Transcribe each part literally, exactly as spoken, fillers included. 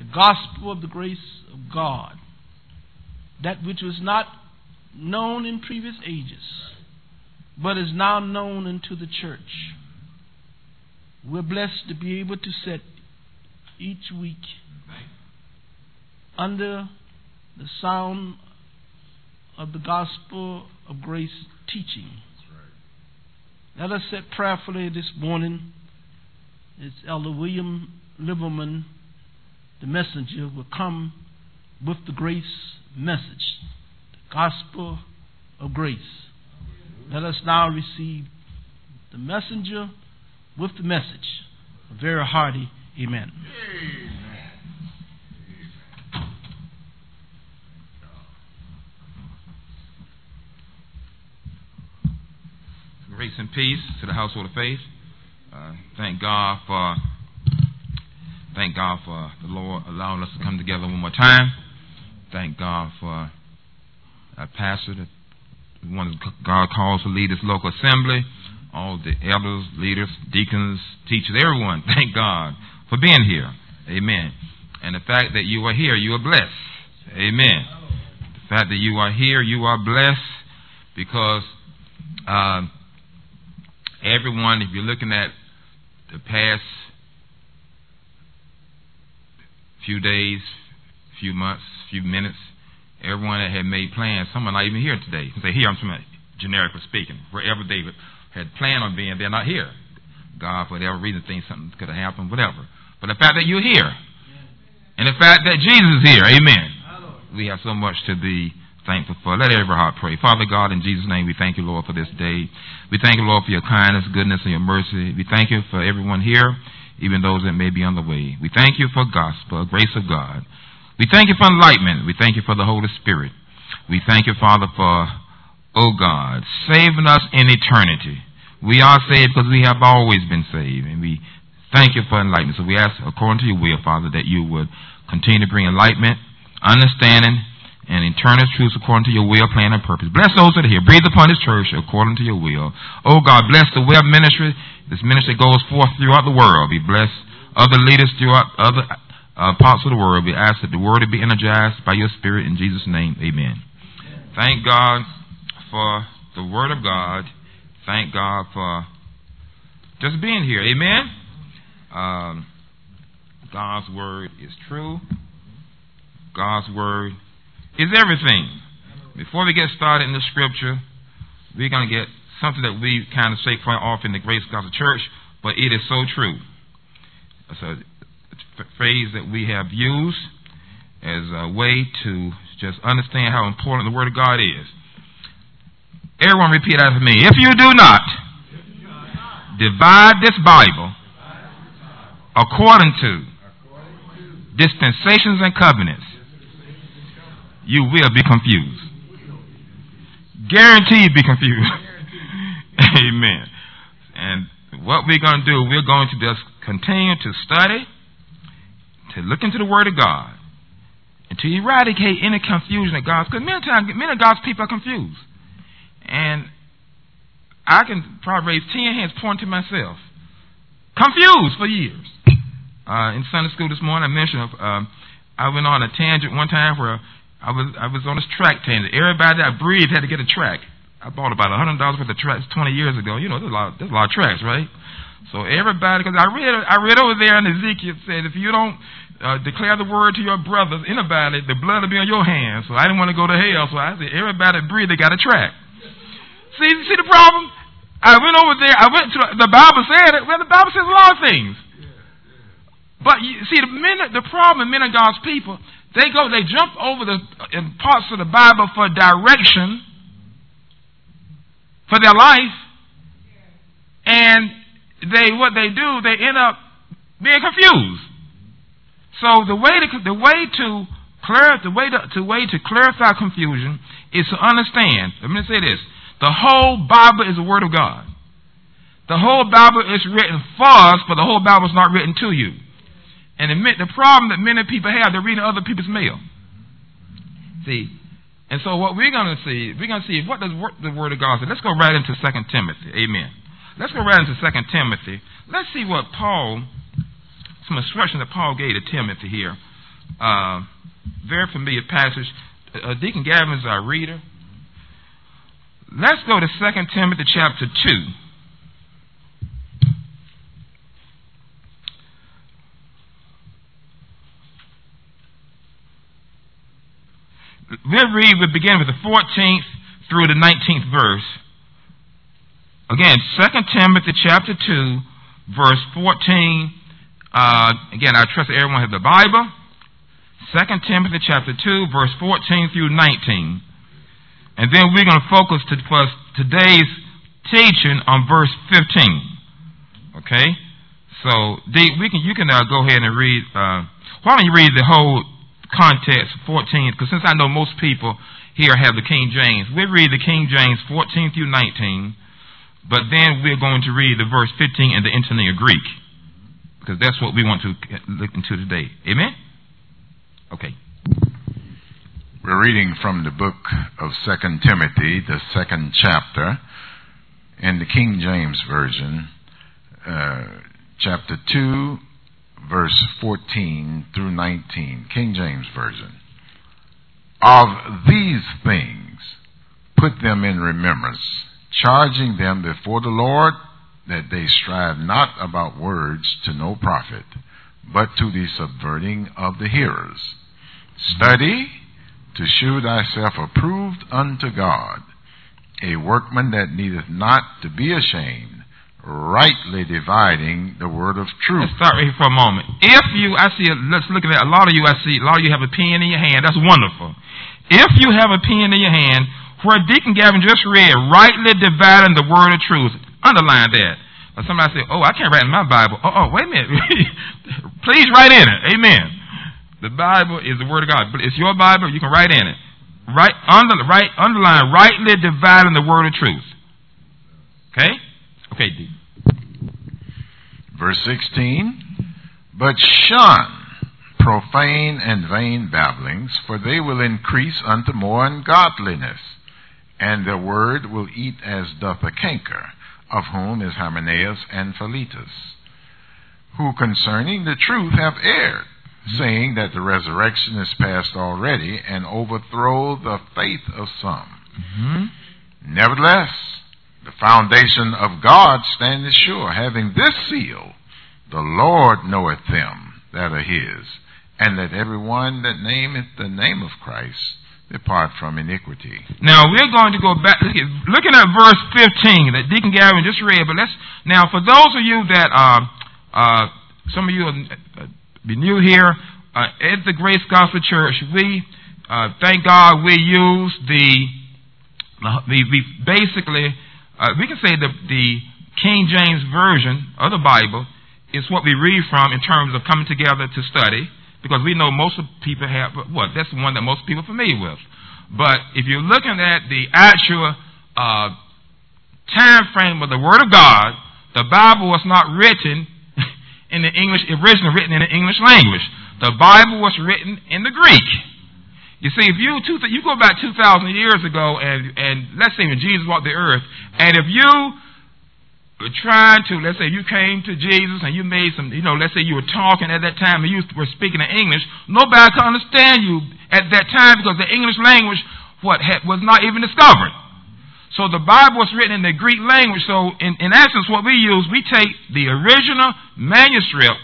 gospel of the grace of God, that which was not known in previous ages, but is now known unto the church. We're blessed to be able to sit each week under the sound of the gospel of grace teaching. Let us sit prayerfully this morning. It's Elder William Liverman, the messenger, will come with the grace message, the gospel of grace. Let us now receive the messenger with the message. A very hearty amen. Grace and peace to the household of faith. Uh, thank God for thank God for the Lord allowing us to come together one more time. Thank God for our pastor, the one that God calls to lead this local assembly, all the elders, leaders, deacons, teachers, everyone. Thank God for being here. Amen. And the fact that you are here, you are blessed. Amen. The fact that you are here, you are blessed because uh, everyone, if you're looking at the past few days, few months, few minutes, everyone that had made plans, some are not even here today. Say here, I'm talking generically speaking. Wherever they had planned on being, they're not here. God, for whatever reason, thinks something could have happened, whatever. But the fact that you're here, and the fact that Jesus is here, amen. We have so much to be thankful for. Let every heart pray. Father God, in Jesus' name, we thank you, Lord, for this day. We thank you, Lord, for your kindness, goodness, and your mercy. We thank you for everyone here, even those that may be on the way. We thank you for gospel, grace of God. We thank you for enlightenment. We thank you for the Holy Spirit. We thank you, Father, for, oh God, saving us in eternity. We are saved because we have always been saved, and we thank you for enlightenment. So we ask, according to your will, Father, that you would continue to bring enlightenment, understanding, and eternal truths according to your will, plan, and purpose. Bless those that are here. Breathe upon this church according to your will. Oh God, bless the web ministry. This ministry goes forth throughout the world. We bless other leaders throughout other uh, parts of the world. We ask that the word be energized by your spirit in Jesus' name. Amen. Amen. Thank God for the word of God. Thank God for just being here. Amen. Um, God's word is true. God's word is everything. Before we get started in the scripture, we're going to get something that we kind of say quite often in the Grace Gospel Church, but it is so true. It's a phrase that we have used as a way to just understand how important the Word of God is. Everyone repeat after me. If you do not divide this Bible according to dispensations and covenants, you will be confused. Guaranteed be confused. Amen. And what we're going to do, we're going to just continue to study, to look into the Word of God, and to eradicate any confusion of God's, because many times, many of God's people are confused. And I can probably raise ten hands pointing to myself. Confused for years. Uh, in Sunday school this morning, I mentioned uh, I went on a tangent one time where I was I was on this track tangent. Everybody that breathed had to get a track. I bought about a hundred dollars worth of tracks twenty years ago. You know, there's a lot there's a lot of tracks, right? So everybody, because I read I read over there in Ezekiel, it said if you don't uh, declare the word to your brothers, anybody, the blood will be on your hands. So I didn't want to go to hell. So I said everybody that breathed, they got a track. See, see the problem? I went over there. I went to the Bible said it. Well, the Bible says a lot of things. But you see, the minute the problem, men of God's people, they go, they jump over the in parts of the Bible for direction for their life, and they what they do, they end up being confused. So the way to the way to clear the way to, the way to clarify confusion is to understand. Let me say this: the whole Bible is the Word of God. The whole Bible is written for us, but the whole Bible is not written to you. And admit the problem that many people have, they're reading other people's mail. See, and so what we're going to see, we're going to see what does the Word of God say. Let's go right into Second Timothy. Amen. Let's go right into Second Timothy. Let's see what Paul, some instruction that Paul gave to Timothy here. Uh, very familiar passage. Uh, Deacon Gavin is our reader. Let's go to Second Timothy chapter two. We'll read, we'll begin with the fourteenth through the nineteenth verse. Again, Second Timothy chapter two, verse fourteen. Uh, again, I trust that everyone has the Bible. Second Timothy chapter two, verse fourteen through nineteen. And then we're going to focus to, for today's teaching on verse fifteen. Okay? So, D, we can, you can uh, go ahead and read. Uh, why don't you read the whole context, fourteen? Because since I know most people here have the King James, we'll read the King James fourteen through nineteen. But then we're going to read the verse fifteen in the Interlinear Greek. Because that's what we want to look into today. Amen? Okay. We're reading from the book of Second Timothy, the second chapter, in the King James Version, uh, chapter two, verse fourteen through nineteen, King James Version. Of these things, put them in remembrance, charging them before the Lord that they strive not about words to no profit, but to the subverting of the hearers. Study to shew thyself approved unto God, a workman that needeth not to be ashamed, rightly dividing the word of truth. Let's start right here for a moment. If you, I see, let's look at that. A lot of you, I see, a lot of you have a pen in your hand. That's wonderful. If you have a pen in your hand, where Deacon Gavin just read, rightly dividing the word of truth, underline that. Or somebody say, oh, I can't write in my Bible. Oh, oh wait a minute. Please write in it. Amen. The Bible is the Word of God. But it's your Bible, you can write in it. Right, under, right, underline, rightly dividing the word of truth. Okay? Okay, D. Verse sixteen. But shun profane and vain babblings, for they will increase unto more ungodliness, and the word will eat as doth a canker, of whom is Hymenaeus and Philetus, who concerning the truth have erred, saying that the resurrection is past already, and overthrow the faith of some. Mm-hmm. Nevertheless, the foundation of God standeth sure, having this seal, the Lord knoweth them that are his, and that every one that nameth the name of Christ depart from iniquity. Now we're going to go back, looking at verse fifteen that Deacon Gavin just read. But let's now, for those of you that uh, uh, some of you are uh, be new here uh, at the Grace Gospel Church, we uh, thank God we use the the, the basically uh, we can say the the King James Version of the Bible is what we read from in terms of coming together to study. Because we know most of people have, what, that's the one that most people are familiar with. But if you're looking at the actual uh, time frame of the Word of God, the Bible was not written in the English, originally written in the English language. The Bible was written in the Greek. You see, if you two, you go back two thousand years ago, and, and let's say when Jesus walked the earth, and if you were trying to, let's say you came to Jesus and you made some, you know, let's say you were talking at that time and you were speaking in English, nobody could understand you at that time because the English language what had, was not even discovered. So the Bible was written in the Greek language. So in, in essence, what we use, we take the original manuscript.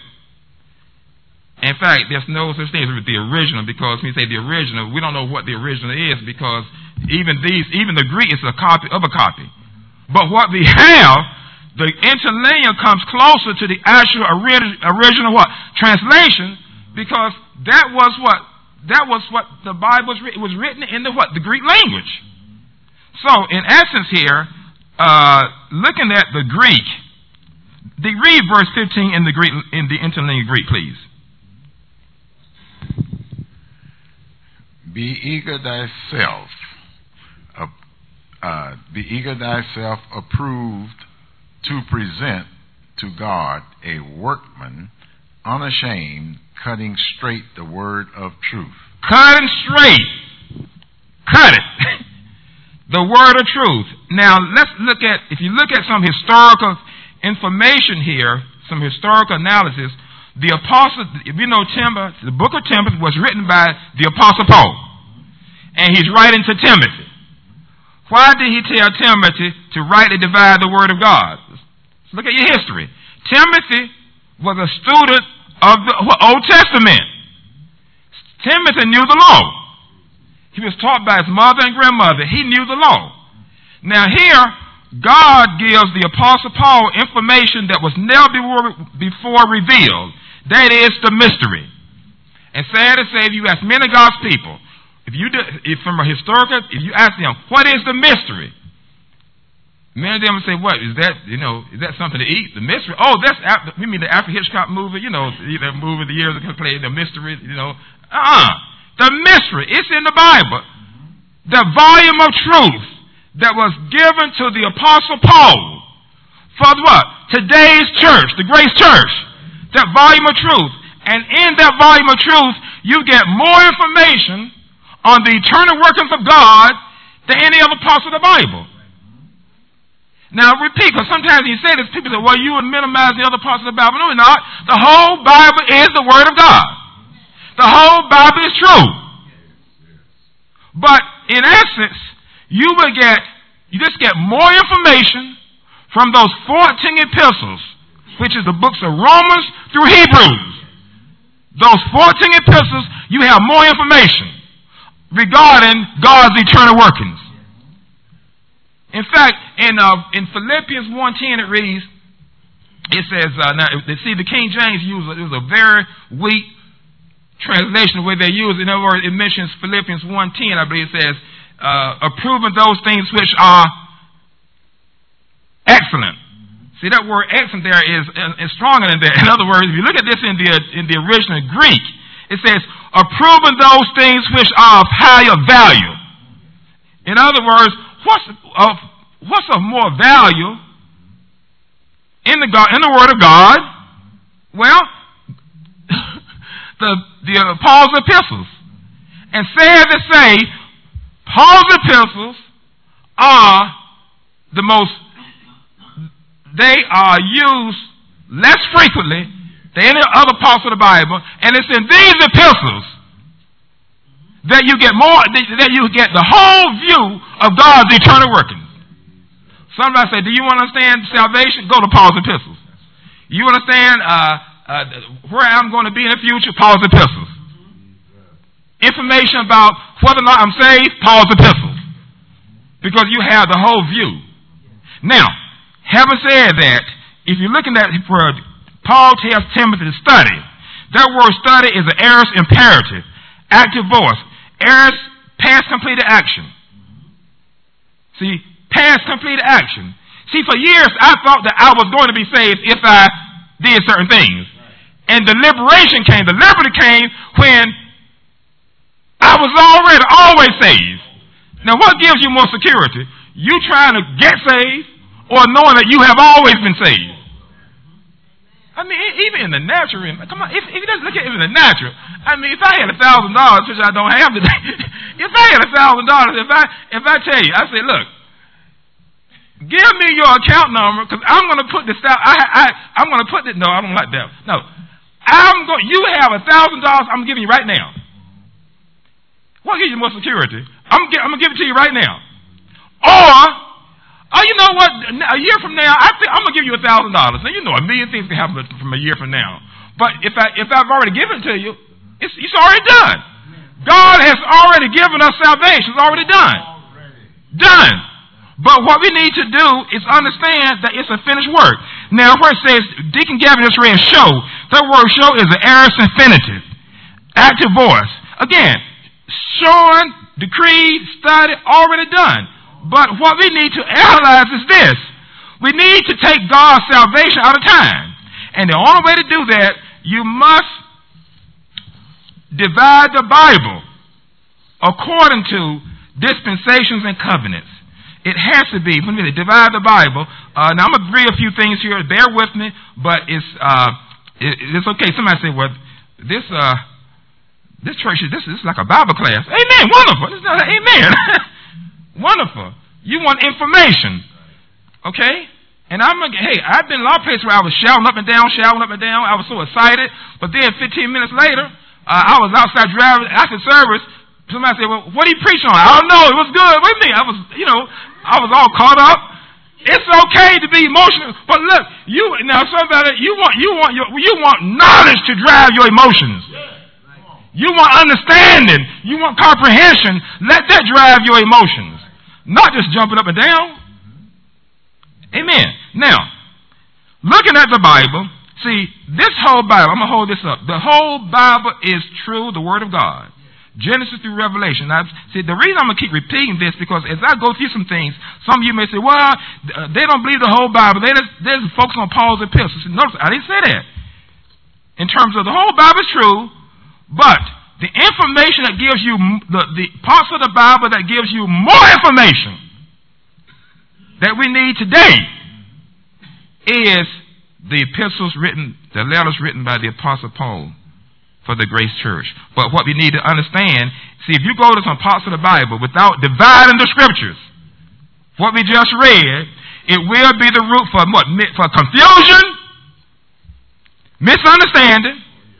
In fact, there's no such thing as the original, because when we say the original, we don't know what the original is, because even these, even the Greek is a copy of a copy. But what we have, the interlinear comes closer to the actual ori- original what? Translation, because that was what? That was what the Bible was written. It was written in the what? The Greek language. So, in essence here, uh, looking at the Greek, the read verse fifteen in the Greek, in the interlinear Greek, please. Be eager thyself, uh, uh, be eager thyself approved to present to God a workman unashamed, cutting straight the word of truth. Cutting straight. Cut it. The word of truth. Now, let's look at, if you look at some historical information here, some historical analysis, the apostle, if you know Timothy, the book of Timothy was written by the apostle Paul. And he's writing to Timothy. Why did he tell Timothy to rightly divide the word of God? Let's look at your history. Timothy was a student of the Old Testament. Timothy knew the law. He was taught by his mother and grandmother. He knew the law. Now here, God gives the Apostle Paul information that was never before revealed. That is the mystery. And sad to say, if you ask many of God's people, if you do, if from a historical, if you ask them, what is the mystery? Many of them will say, what, is that, you know, is that something to eat? The mystery? Oh, that's, after, we mean the Alfred Hitchcock movie, you know, that movie the years ago played, the mystery, you know. Uh-uh. The mystery, it's in the Bible. The volume of truth that was given to the Apostle Paul for what? Today's church, the Grace Church. That volume of truth. And in that volume of truth, you get more information on the eternal workings of God than any other parts of the Bible. Now, repeat, because sometimes you say this, people say, well, you would minimize the other parts of the Bible. No, we're not. The whole Bible is the Word of God. The whole Bible is true. But in essence, you will get, you just get more information from those fourteen epistles, which is the books of Romans through Hebrews. Those fourteen epistles, you have more information regarding God's eternal workings. In fact, in uh, in Philippians one ten it reads, it says, uh, now, see, the King James used it was a very weak translation, the way they use it. In other words, it mentions Philippians one ten, I believe it says, uh, approving those things which are excellent. See, that word excellent there is, is stronger than that. In other words, if you look at this in the in the original Greek, it says, approving those things which are of higher value. In other words, what's of what's of more value in the God in the Word of God? Well, the the uh, Paul's epistles. And sad to say, Paul's epistles are the most, they are used less frequently than any other parts of the Bible, and it's in these epistles that you get more, that you get the whole view of God's eternal workings. Somebody say, do you understand salvation? Go to Paul's epistles. You understand uh, uh, where I'm going to be in the future? Paul's epistles. Information about whether or not I'm saved? Paul's epistles. Because you have the whole view. Now, having said that, if you're looking at where Paul tells Timothy to study, that word study is an aorist imperative, active voice. Aorist, past completed action. See, past completed action. See, for years I thought that I was going to be saved if I did certain things. And the liberation came, the liberty came when I was already always saved. Now what gives you more security? You trying to get saved or knowing that you have always been saved? I mean, even in the natural, come on, if, if you just look at it in the natural, I mean, if I had a thousand dollars, which I don't have today, if I had a thousand dollars, if I if I tell you, I say, look, give me your account number because I'm going to put this out. I, I I'm going to put this. No, I don't like that. No, I'm going. You have a thousand dollars. I'm giving you right now. What gives you more security? I'm I'm going to give it to you right now. Or, oh, you know what? A year from now, I think I'm going to give you a thousand dollars. Now, you know, a million things can happen from a year from now. But if I if I've already given it to you, it's it's already done. God has already given us salvation. It's already done. Done. But what we need to do is understand that it's a finished work. Now, where it says, Deacon Gavin just read show, that word show is an aorist infinitive, active voice. Again, showing, decreed, studied, already done. But what we need to analyze is this. We need to take God's salvation out of time. And the only way to do that, you must divide the Bible according to dispensations and covenants. It has to be. Let me divide the Bible. Uh, now, I'm going to read a few things here. Bear with me, but it's uh, it, it's okay. Somebody say, well, this uh, this church, this, this is like a Bible class. Amen. Wonderful. This is not, amen. Wonderful. You want information. Okay? And I'm like, hey, I've been in a lot of places where I was shouting up and down, shouting up and down. I was so excited. But then fifteen minutes later, uh, I was outside driving after service. Somebody said, well, what are you preaching on? I don't know. It was good. What do you mean? I was, you know, I was all caught up. It's okay to be emotional. But look, you now somebody, you want, you want, your, you want knowledge to drive your emotions. You want understanding. You want comprehension. Let that drive your emotions. Not just jumping up and down. Amen. Now, looking at the Bible, see, this whole Bible, I'm going to hold this up. The whole Bible is true, the Word of God. Genesis through Revelation. Now, see, the reason I'm going to keep repeating this, because as I go through some things, some of you may say, well, they don't believe the whole Bible. They just, they're just focusing on Paul's epistles. Notice, I didn't say that. In terms of the whole Bible is true, but the information that gives you, the, the parts of the Bible that gives you more information that we need today is the epistles written, the letters written by the Apostle Paul for the Grace Church. But what we need to understand, see, if you go to some parts of the Bible without dividing the scriptures, what we just read, it will be the root for what? For confusion, misunderstanding,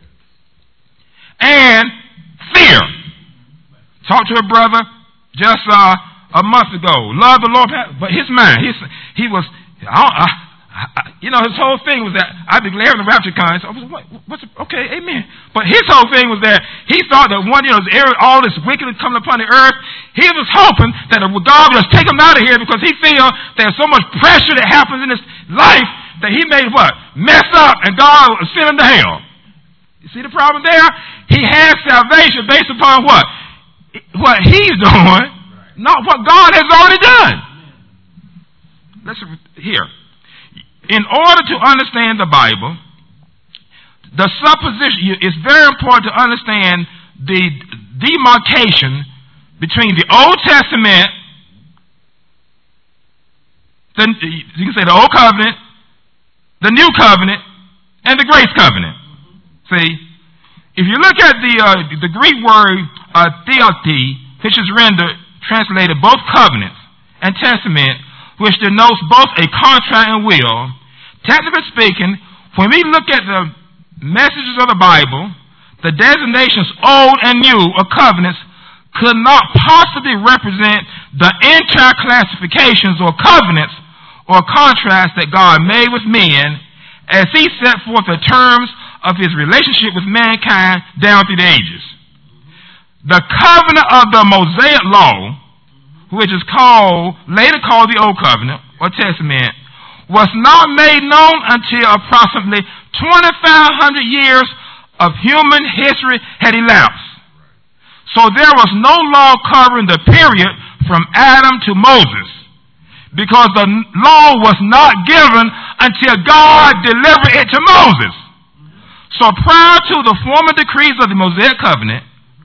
and fear. Talk to a brother just uh, a month ago. Love the Lord, but his mind, his, he was, I, I, I, you know, his whole thing was that I'd be glad when the rapture comes. So I was, what, what's okay, amen. But his whole thing was that he thought that one, you know, all this wickedness coming upon the earth, he was hoping that God would just take him out of here because he feels there's so much pressure that happens in his life that he may what? Mess up and God will send him to hell. You see the problem there? He has salvation based upon what? What he's doing, not what God has already done. Let's hear. In order to understand the Bible, the supposition, it's very important to understand the demarcation between the Old Testament, the, you can say the Old Covenant, the New Covenant, and the Grace Covenant. See, if you look at the uh, the Greek word uh, theote, which is rendered, translated both covenants and testament, which denotes both a contract and will, technically speaking, when we look at the messages of the Bible, the designations old and new or covenants could not possibly represent the entire classifications or covenants or contracts that God made with men as he set forth the terms of his relationship with mankind down through the ages. The covenant of the Mosaic law, which is called, later called the Old Covenant or Testament, was not made known until approximately twenty-five hundred years of human history had elapsed. So there was no law covering the period from Adam to Moses, because the law was not given until God delivered it to Moses. So prior to the former decrees of the Mosaic covenant,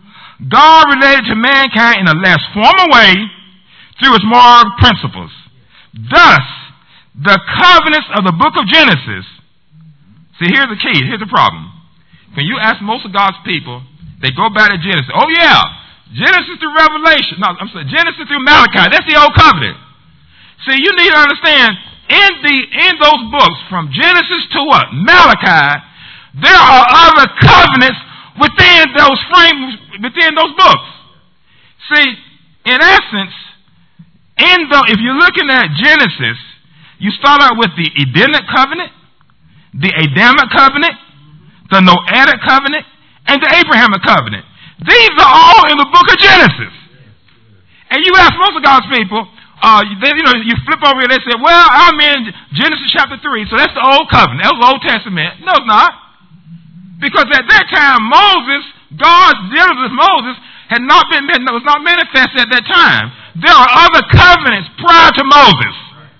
God related to mankind in a less formal way through his moral principles. Thus, the covenants of the book of Genesis, see, here's the key, here's the problem. When you ask most of God's people, they go back to Genesis. Oh yeah, Genesis through Revelation. No, I'm sorry, Genesis through Malachi. That's the old covenant. See, you need to understand, in the in those books, from Genesis to what? Malachi, there are other covenants within those frames, within those books. See, in essence, in the if you're looking at Genesis, you start out with the Edenic covenant, the Adamic covenant, the Noahic covenant, and the Abrahamic covenant. These are all in the book of Genesis. And you ask most of God's people, uh, they, you know, you flip over here, they say, well, I'm in Genesis chapter three, so that's the Old Covenant. That was the Old Testament. No, it's not. Because at that time, Moses, God's dealings with Moses had not been, was not manifested at that time. There are other covenants prior to Moses.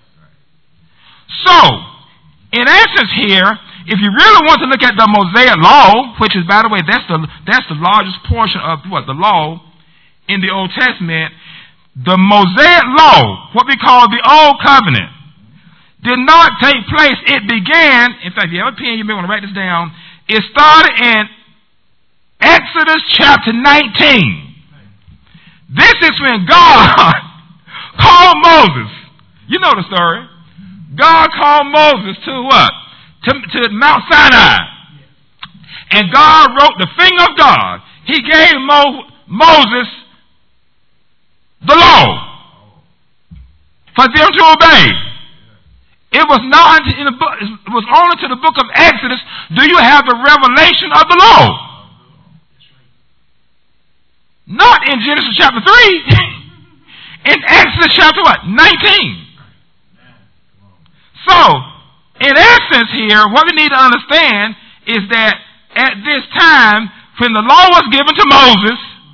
So, in essence here, if you really want to look at the Mosaic law, which is, by the way, that's the that's the largest portion of what the law in the Old Testament, the Mosaic law, what we call the Old Covenant, did not take place. It began, in fact, if you have a pen, you may want to write this down. It started in Exodus chapter nineteen. This is when God called Moses. You know the story. God called Moses to what? To, to Mount Sinai. And God wrote the finger of God. He gave Mo, Moses the law for them to obey. It was not in the book, it was only to the book of Exodus do you have the revelation of the law. Not in Genesis chapter three. In Exodus chapter what? nineteen. So, in essence here, what we need to understand is that at this time, when the law was given to Moses,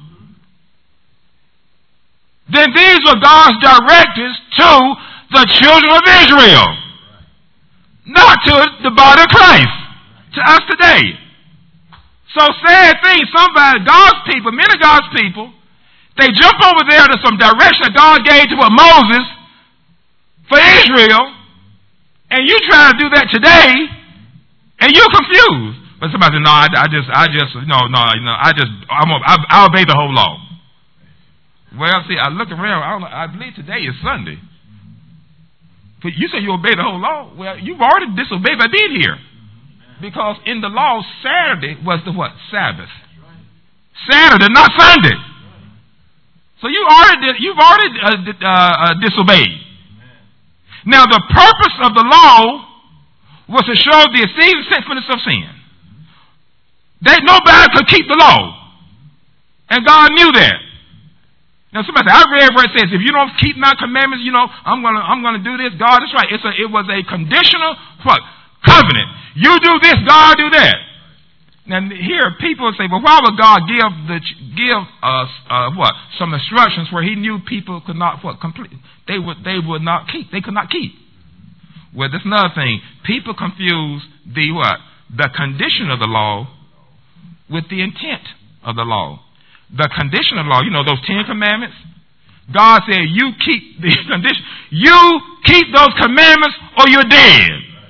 then these were God's directives to the children of Israel. Not to the body of Christ. To us today. So sad thing, somebody, God's people, many of God's people, they jump over there to some direction that God gave to what Moses for Israel, and you try to do that today, and you're confused. But somebody said, no, I, I just, I just, no, no, no, I just, I'm, I, I obey the whole law. Well, see, I look around, I, don't know, I believe today is Sunday. But you say you obey the whole law. Well, you've already disobeyed by being here. Because in the law, Saturday was the what? Sabbath. Saturday, not Sunday. So you already, you've already uh, uh, disobeyed. Now, the purpose of the law was to show the exceeding sinfulness of sin. That nobody could keep the law. And God knew that. Now somebody said, I read where it says, if you don't keep my commandments, you know, I'm gonna I'm gonna do this. God is right. It's a it was a conditional what? Covenant. You do this, God do that. Now here people say, well, why would God give the give us uh, what? Some instructions where he knew people could not what complete they would they would not keep. They could not keep. Well, that's another thing. People confuse the what? The condition of the law with the intent of the law. The condition of the law, you know, those Ten Commandments. God said, you keep the condition. You keep those commandments or you're dead.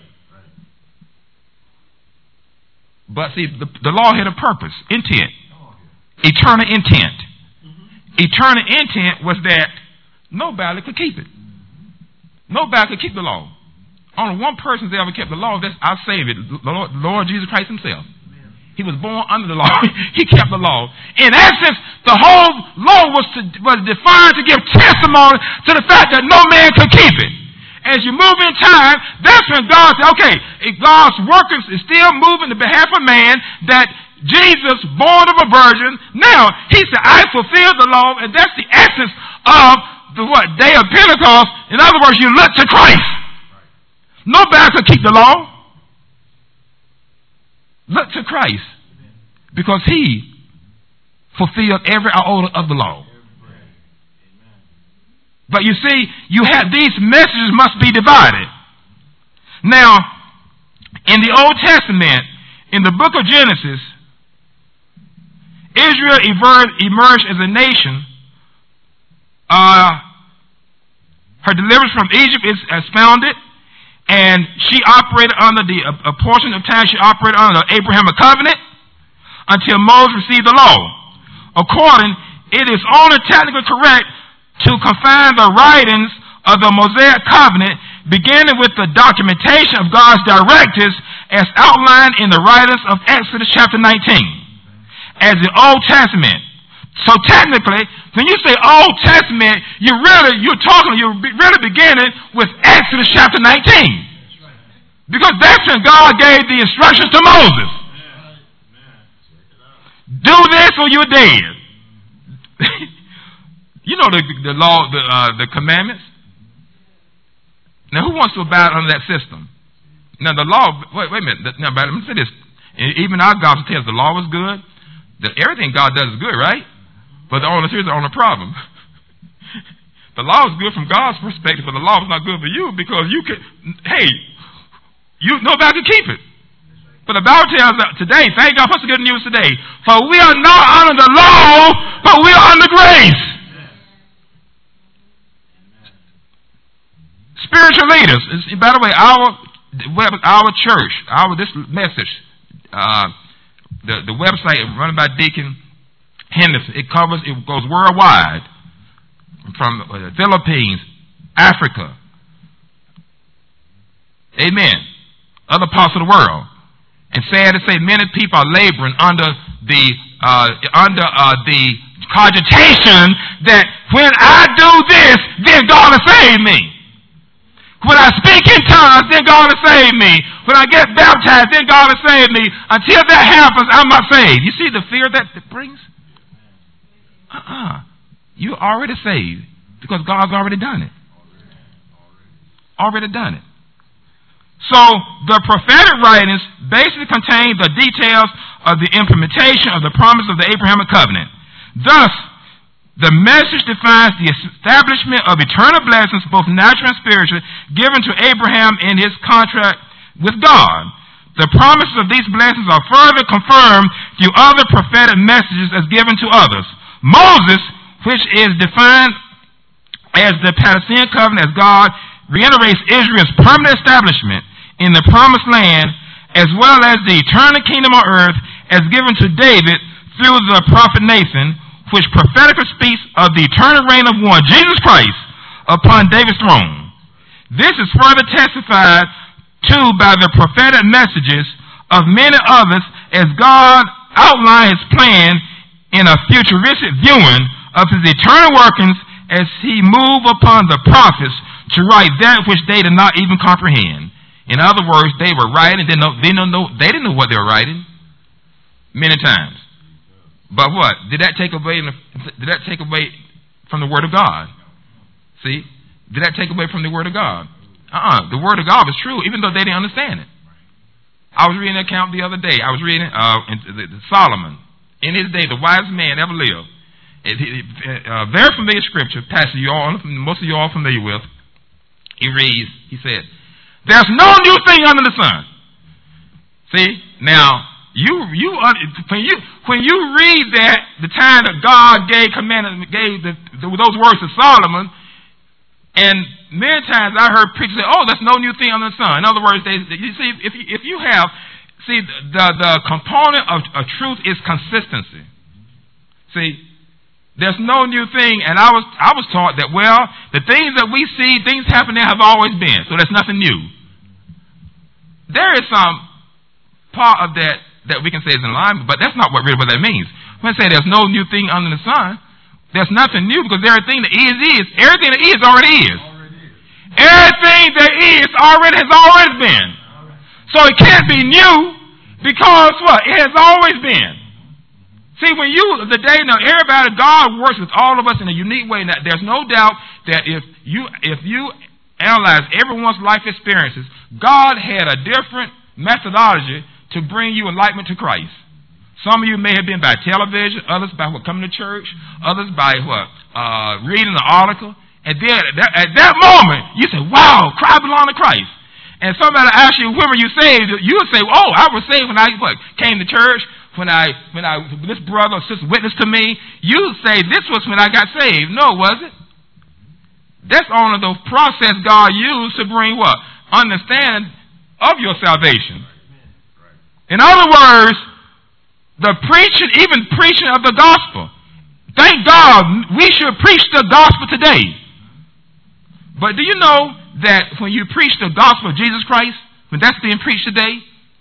But see, the, the law had a purpose, intent. Eternal intent. Eternal intent was that nobody could keep it. Nobody could keep the law. Only one person's ever kept the law. That's our Savior, the Lord, Lord Jesus Christ himself. He was born under the law. He kept the law. In essence, the whole law was to, was defined to give testimony to the fact that no man could keep it. As you move in time, that's when God said, okay, if God's workers is still moving on behalf of man, that Jesus, born of a virgin, now he said, I fulfilled the law, and that's the essence of the what? Day of Pentecost. In other words, you look to Christ. Nobody could keep the law. Look to Christ, because he fulfilled every iota of the law. But you see, you have these messages must be divided. Now, in the Old Testament, in the book of Genesis, Israel emerged as a nation. Uh, her deliverance from Egypt is expounded. And she operated under the, a, a portion of time she operated under the Abrahamic covenant until Moses received the law. According, it is only technically correct to confine the writings of the Mosaic covenant, beginning with the documentation of God's directives as outlined in the writings of Exodus chapter nineteen, as the Old Testament. So technically, when you say Old Testament, you really, you're talking, you're really beginning with Exodus chapter nineteen. Because that's when God gave the instructions to Moses. Do this or you're dead. You know the, the law, the, uh, the commandments. Now who wants to abide under that system? Now the law, wait, wait a minute. Now, let me say this. Even our gospel tells the law is good. That everything God does is good, right? But the only, here's the only problem. The law is good from God's perspective, but the law is not good for you because you can, hey, you nobody can keep it. But the Bible tells us today, thank God, what's the good news today? For we are not under the law, but we are under grace. Spiritual leaders. By the way, our our church, our this message, uh, the the website run by Deacon Henderson, it covers, it goes worldwide, from the Philippines, Africa, Amen. Other parts of the world. And sad to say, many people are laboring under the uh, under uh, the cogitation that when I do this, then God will save me. When I speak in tongues, then God will save me. When I get baptized, then God will save me. Until that happens, I'm not saved. You see the fear that it brings? Uh-uh. You're already saved because God's already done it. Already done it. So the prophetic writings basically contain the details of the implementation of the promise of the Abrahamic covenant. Thus, the message defines the establishment of eternal blessings, both natural and spiritual, given to Abraham in his contract with God. The promises of these blessings are further confirmed through other prophetic messages as given to others. Moses, which is defined as the Palestinian covenant as God, reiterates Israel's permanent establishment in the promised land, as well as the eternal kingdom on earth as given to David through the prophet Nathan, which prophetically speaks of the eternal reign of one, Jesus Christ, upon David's throne. This is further testified to by the prophetic messages of many others as God outlined his plan in a futuristic viewing of his eternal workings as he moved upon the prophets to write that which they did not even comprehend. In other words, they were writing, they didn't know, they didn't know, they didn't know what they were writing many times. But what? Did that take away did that take away from the Word of God? See? Did that take away from the Word of God? Uh-uh. The Word of God was true, even though they didn't understand it. I was reading an account the other day. I was reading uh, in, Solomon. In his day, the wisest man ever lived. It, it, uh, very familiar scripture, passage you all, most of you all familiar with. He reads, he said, "There's no new thing under the sun." See? Now, you you when you when you read that, the time that God gave commandments, gave the, the, those words to Solomon, and many times I heard preachers say, "Oh, there's no new thing under the sun." In other words, they, you see, if you, if you have, see, the the component of, of truth is consistency. See, there's no new thing, and I was I was taught that, well, the things that we see, things happening have always been, so there's nothing new. There is some part of that that we can say is in line, but that's not what really what that means. When I say there's no new thing under the sun, there's nothing new because everything that is is. Everything that is already is. Everything that is already has always been. So it can't be new because what? It has always been. See, when you, the day now, everybody, God works with all of us in a unique way. Now, there's no doubt that if you, if you analyze everyone's life experiences, God had a different methodology to bring you enlightenment to Christ. Some of you may have been by television, others by what, coming to church, others by what, uh, reading an article. And then at that, at that moment, you say, wow, I belong to Christ. And somebody asks you, when were you saved? You would say, oh, I was saved when I what, came to church, when I, when I, this brother or sister witnessed to me. You would say, this was when I got saved. No, was it? That's only the process God used to bring what? Understanding of your salvation. In other words, the preaching, even preaching of the gospel. Thank God we should preach the gospel today. But do you know that when you preach the gospel of Jesus Christ, when that's being preached today,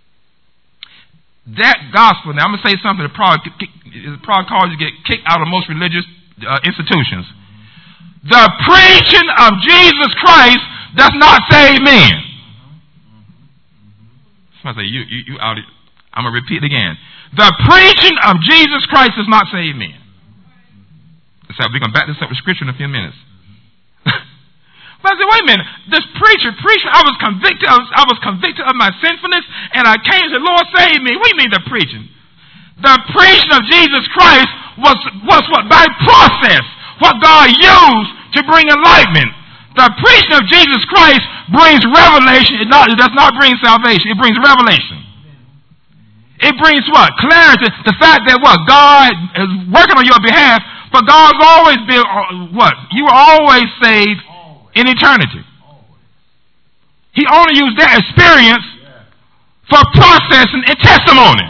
that gospel, now I'm going to say something that probably, probably cause you to get kicked out of most religious uh, institutions. The preaching of Jesus Christ does not save men. Somebody say, you, you, you out. I'm going to repeat it again. The preaching of Jesus Christ does not save men. So we're going to back this up with scripture in a few minutes. But I said, wait a minute. This preacher, preacher, I was convicted. I was, I was convicted of my sinfulness, and I came and said, Lord, save me. What do you mean the preaching? The preaching of Jesus Christ was, was what? By process. What God used to bring enlightenment. The preaching of Jesus Christ brings revelation. It, not, it does not bring salvation. It brings revelation. It brings what? Clarity. The fact that what? God is working on your behalf, but God's always been, what? You were always saved in eternity. He only used that experience for processing and testimony.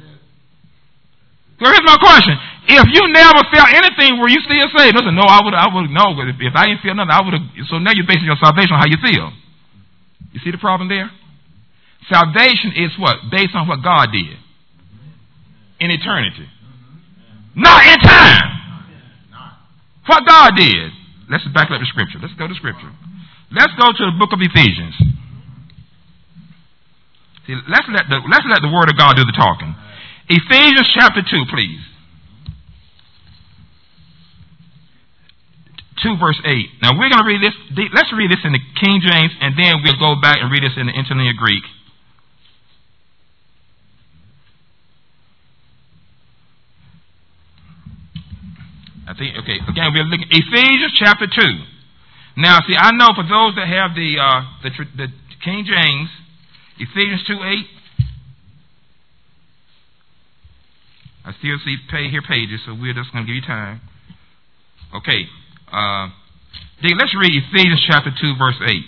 So here's my question. If you never felt anything, were you still saved? Listen, no, I would I would know. If, if I didn't feel nothing, I would have. So now you're basing your salvation on how you feel. You see the problem there? Salvation is what? Based on what God did in eternity. Not in time. What God did. Let's back up the scripture. Let's go to scripture. Let's go to the book of Ephesians. See, let's let the let's let the word of God do the talking. Ephesians chapter two, please. Two verse eight. Now we're going to read this. Let's read this in the King James, and then we'll go back and read this in the Interlinear Greek. I think, okay, again, we're looking Ephesians chapter two. Now, see, I know for those that have the uh, the, the King James, Ephesians two eight. I still see pay here pages, so we're just going to give you time. Okay, uh, let's read Ephesians chapter two, verse eight.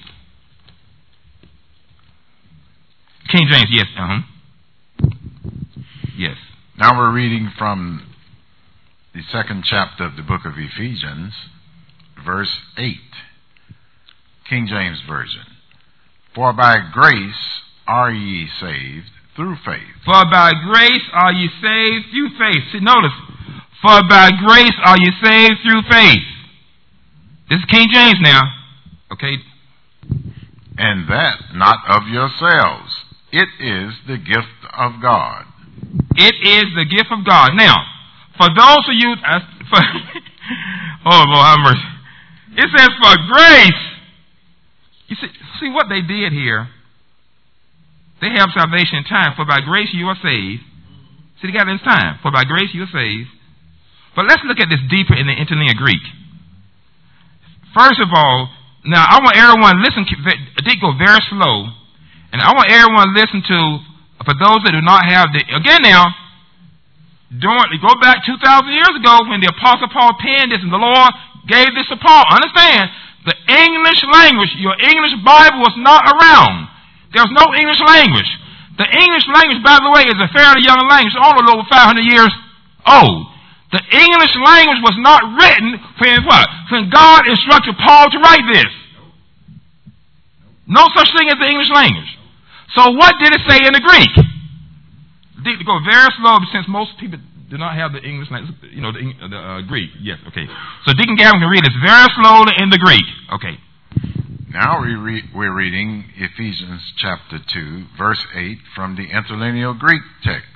King James, yes, uh-huh. Yes. Now we're reading from the second chapter of the book of Ephesians, verse eight. King James Version. For by grace are ye saved through faith. For by grace are ye saved through faith. See, notice. For by grace are ye saved through faith. This is King James now. Okay. And that not of yourselves. It is the gift of God. It is the gift of God. Now, for those of you, uh, for, oh Lord have mercy. It says for grace. You see, see what they did here. They have salvation in time. For by grace you are saved. See, they got it in time. For by grace you are saved. But let's look at this deeper in the Interlinear Greek. First of all, now I want everyone to listen. I did go very slow, and I want everyone to listen to. For those that do not have the again now. During, go back two thousand years ago when the Apostle Paul penned this and the Lord gave this to Paul. Understand, the English language, your English Bible was not around. There was no English language. The English language, by the way, is a fairly young language, only a little over five hundred years old. The English language was not written when what? When God instructed Paul to write this. No such thing as the English language. So what did it say in the Greek? To go very slow, since most people do not have the English, you know, the, the uh, Greek. Yes, okay. So Deacon Gavin can read this very slowly in the Greek. Okay. Now we re- we're reading Ephesians chapter two, verse eight from the Interlinear Greek text.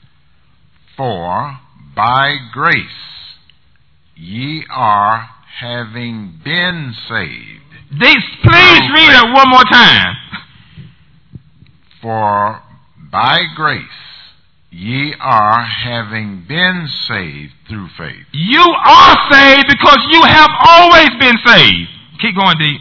For by grace ye are having been saved. This, please read it one more time. For by grace ye are having been saved through faith. You are saved because you have always been saved. Keep going, D.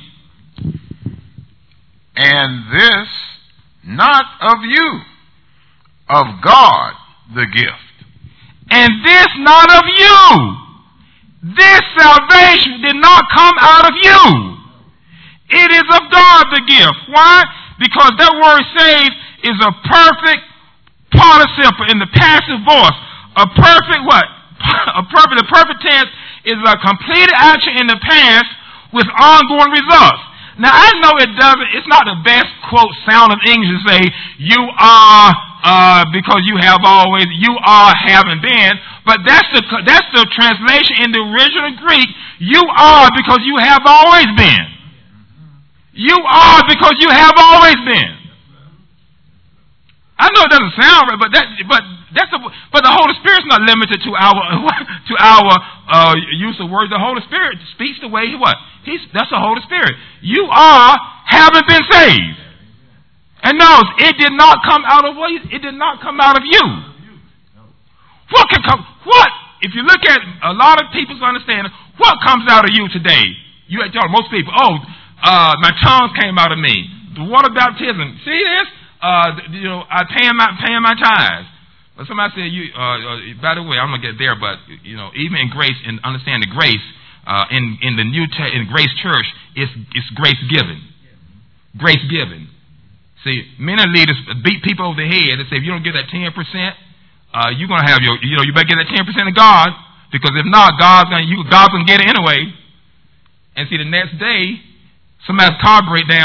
And this not of you, of God the gift. And this not of you. This salvation did not come out of you. It is of God the gift. Why? Because that word saved is a perfect participle in the passive voice. A perfect what? A perfect, the perfect tense is a completed action in the past with ongoing results. Now I know it doesn't, it's not the best quote sound of English to say, you are, uh, because you have always, you are, haven't been, but that's the, that's the translation in the original Greek. You are because you have always been. You are because you have always been. I know it doesn't sound right, but that, but that's a, but the Holy Spirit's not limited to our to our uh, use of words. The Holy Spirit speaks the way he what? He's that's the Holy Spirit. You are haven't been saved, and knows it did not come out of it did not come out of you. What can come? What if you look at a lot of people's understanding? What comes out of you today? You tell most people, oh, uh, my tongues came out of me. The water baptism. See this? Uh, you know, I paying my paying my tithes. But somebody said, "You." Uh, uh, by the way, I'm gonna get there, but you know, even in grace and understand the grace uh, in in the New Te- in Grace Church, it's it's grace given, grace given. See, many leaders beat people over the head and say, "If you don't get that ten percent, uh, you're gonna have your, you know, you better get that ten percent of God, because if not, God's gonna you God's gonna get it anyway." And see, the next day, somebody's car break down.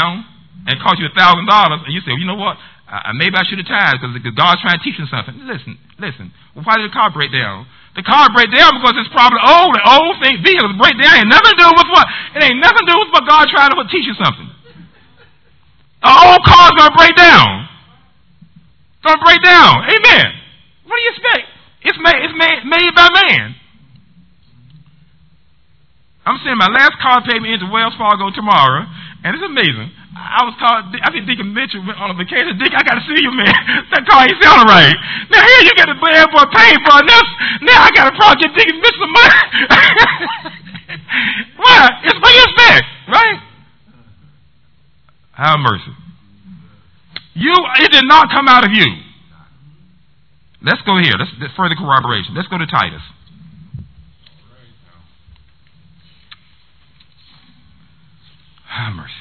and it cost you a thousand dollars, and you say, well, you know what? Uh, maybe I should have tithed because God's trying to teach you something. Listen, listen. Well, why did the car break down? The car break down because it's probably old, and old thing, vehicles break down. It ain't nothing to do with what? It ain't nothing to do with what God trying to teach you something. An old car's going to break down. It's going to break down. Amen. What do you expect? It's made, it's made, made by man. I'm sending my last car payment into Wells Fargo tomorrow, and it's amazing. I was called, I think Deacon Mitchell went on a vacation. Dick, I got to see you, man. That car ain't sounding right. Now here you get the bill for a pay for this. Now I got to probably get Deacon Mitchell some money. Why? It's what you expect, right? Have mercy. You, it did not come out of you. Let's go here. Let's, let's further corroboration. Let's go to Titus. Have mercy.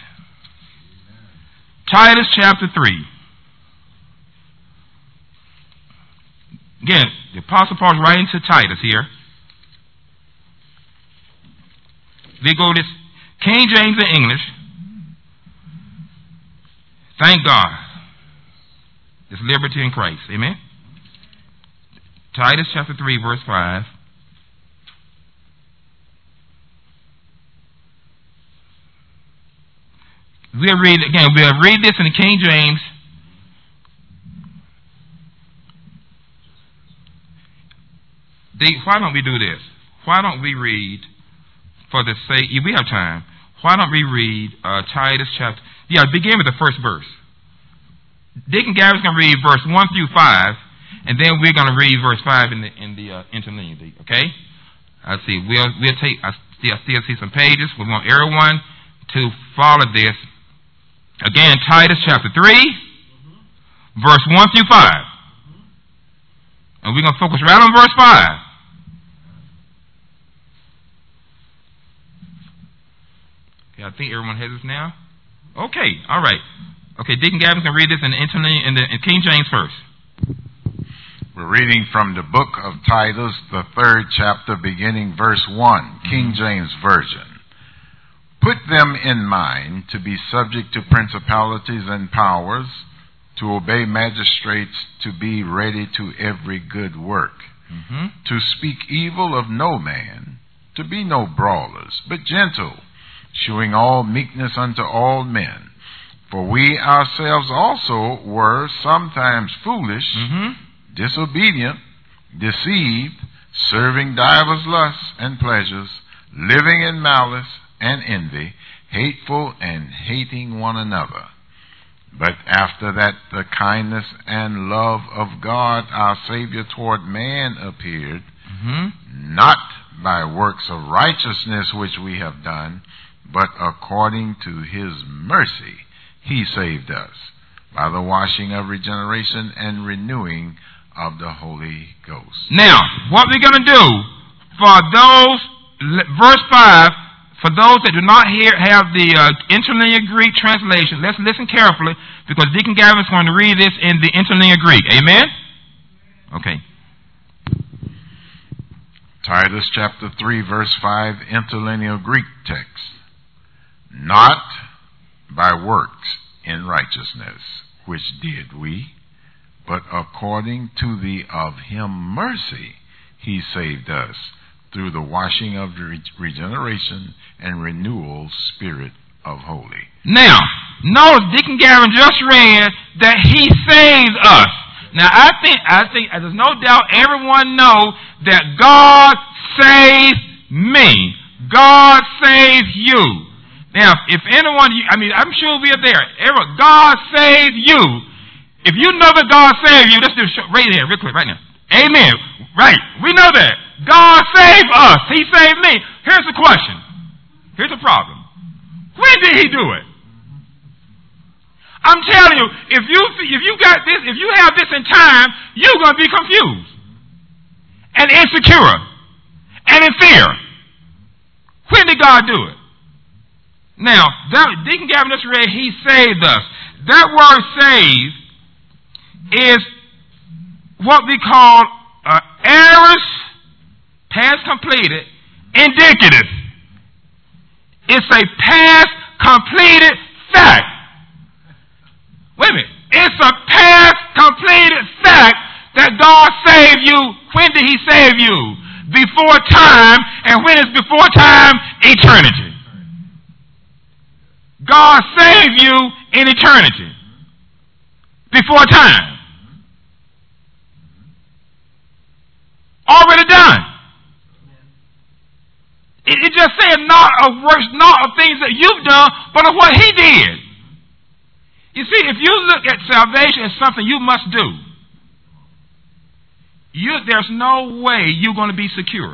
Titus chapter three. Again, the Apostle Paul's writing to Titus here. They go this King James and English. Thank God. There's liberty in Christ. Amen. Titus chapter three, verse five. We'll read again, we'll read this in the King James. They, why don't we do this? Why don't we read, for the sake, if we have time, why don't we read uh, Titus chapter, yeah, begin with the first verse. Deacon Gary's going to read verse one through five, and then we're going to read verse five in the in the uh, interlinear, okay? I see, we'll, we'll take, I still, I still see some pages. We want everyone to follow this. Again, Titus chapter three, mm-hmm. verse one through five. Mm-hmm. And we're going to focus right on verse five. Okay, I think everyone has this now. Okay, all right. Okay, Deacon Gavin's going to read this in the, in the in King James first. We're reading from the book of Titus, the third chapter, beginning verse one, mm-hmm. King James Version. Put them in mind to be subject to principalities and powers, to obey magistrates, to be ready to every good work, mm-hmm. to speak evil of no man, to be no brawlers, but gentle, shewing all meekness unto all men. For we ourselves also were sometimes foolish, mm-hmm. disobedient, deceived, serving divers lusts and pleasures, living in malice and envy, hateful and hating one another. But after that the kindness and love of God our Savior toward man appeared, mm-hmm. not by works of righteousness which we have done, but according to his mercy he saved us, by the washing of regeneration and renewing of the Holy Ghost. Now, what we're going to do for those, verse five, for those that do not hear, have the uh, interlinear Greek translation, let's listen carefully, because Deacon Gavin is going to read this in the interlinear Greek. Amen? Okay. Titus chapter three, verse five, interlinear Greek text. Not by works in righteousness, which did we, but according to the of him mercy he saved us, through the washing of regeneration and renewal spirit of holy. Now, notice Deacon Gavin just read that he saves us. Now, I think, I think, there's no doubt everyone knows that God saves me. God saves you. Now, if anyone, I mean, I'm sure we are there. God saves you. If you know that God saves you, let's do it right here, real quick, right now. Amen. Right. We know that. God saved us. He saved me. Here's the question. Here's the problem. When did he do it? I'm telling you, if you if you got this, if you have this in time, you're going to be confused and insecure and in fear. When did God do it? Now, that, Deacon Gavin just read, he saved us. That word save is what we call uh, aorist, past completed, indicative. It's a past completed fact. It's a past completed fact that God saved you. When did he save you? Before time. And when is before time? Eternity. God saved you in eternity. Before time. Already done. It, it just said not of works, not of things that you've done, but of what he did. You see, if you look at salvation as something you must do, you, there's no way you're going to be secure.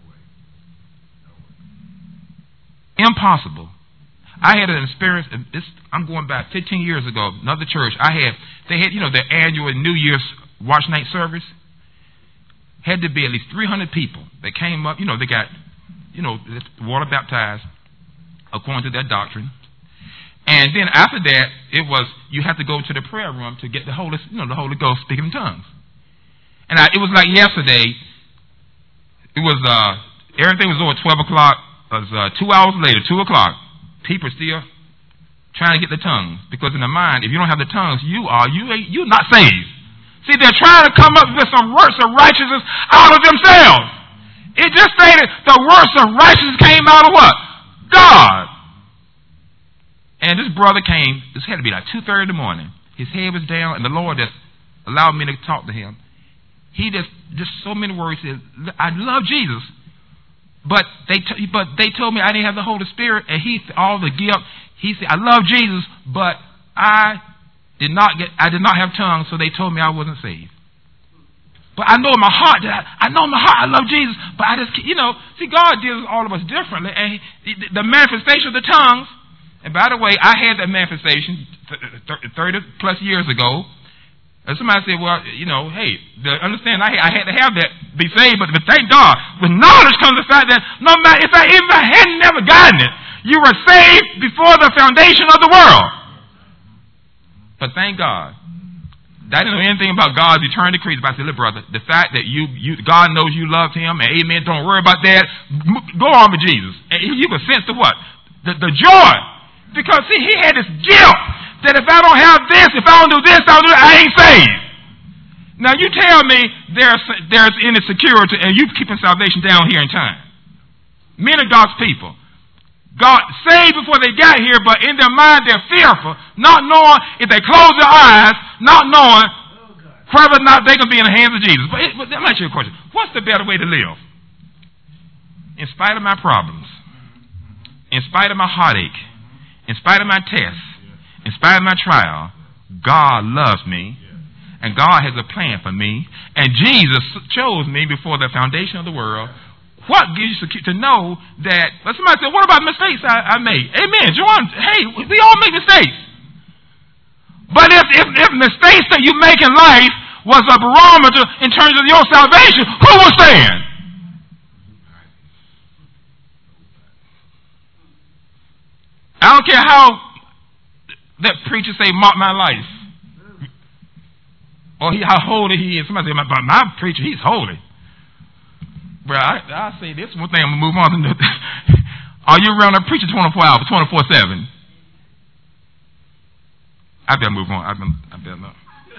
Impossible. I had an experience. This, I'm going back fifteen years ago. Another church. I had. They had, you know, their annual New Year's watch night service. Had to be at least three hundred people that came up. You know, they got, you know, water baptized according to their doctrine. And then after that, it was you had to go to the prayer room to get the Holy, you know, the Holy Ghost speaking in tongues. And I, it was like yesterday. It was uh, everything was over twelve o'clock. It was uh, two hours later, two o'clock. People still trying to get the tongues because in the mind, if you don't have the tongues, you are you you're not saved. See, they're trying to come up with some works of righteousness out of themselves. It just stated the works of righteousness came out of what? God. And this brother came, this had to be like two thirty in the morning. His head was down, and the Lord just allowed me to talk to him. He just, just so many words, he said, I love Jesus. But they t- but they told me I didn't have the Holy Spirit, and he, all the guilt, he said, I love Jesus, but I did not get, I did not have tongues, so they told me I wasn't saved. But I know in my heart that I, I know in my heart I love Jesus, but I just, you know, see, God deals with all of us differently, and he, the manifestation of the tongues. And by the way, I had that manifestation thirty plus years ago. And somebody said, well, you know, hey, the, understand, I, I had to have that, be saved, but, but thank God, with knowledge comes the fact that no matter, if I, if I had never gotten it, you were saved before the foundation of the world. But thank God. I didn't know anything about God's eternal decrees, but I said, look, brother, the fact that you, you, God knows you loved him, and amen, don't worry about that, go on with Jesus. And you can sense the what? The, the joy. Because, see, he had this guilt that if I don't have this, if I don't do this, I, don't do that, I ain't saved. Now, you tell me there's there's any security, and you keeping salvation down here in time. Many of God's people, God saved before they got here, but in their mind they're fearful, not knowing if they close their eyes, not knowing whether or not they can be in the hands of Jesus. But, it, but let me ask you a question. What's the better way to live? In spite of my problems, in spite of my heartache, in spite of my tests, in spite of my trial, God loves me, and God has a plan for me, and Jesus chose me before the foundation of the world. What gives you security to know that? But somebody said, "What about mistakes I, I made?" Amen. John, hey, we all make mistakes. But if, if if mistakes that you make in life was a barometer in terms of your salvation, who will stand? I don't care how that preacher say, mark my life. Or he, how holy he is. Somebody say, my, my preacher, he's holy. Bro, I, I say this one thing, I'm going to move on to the, are you around a preacher twenty-four hours, twenty-four seven? I better move on. I better, I better not.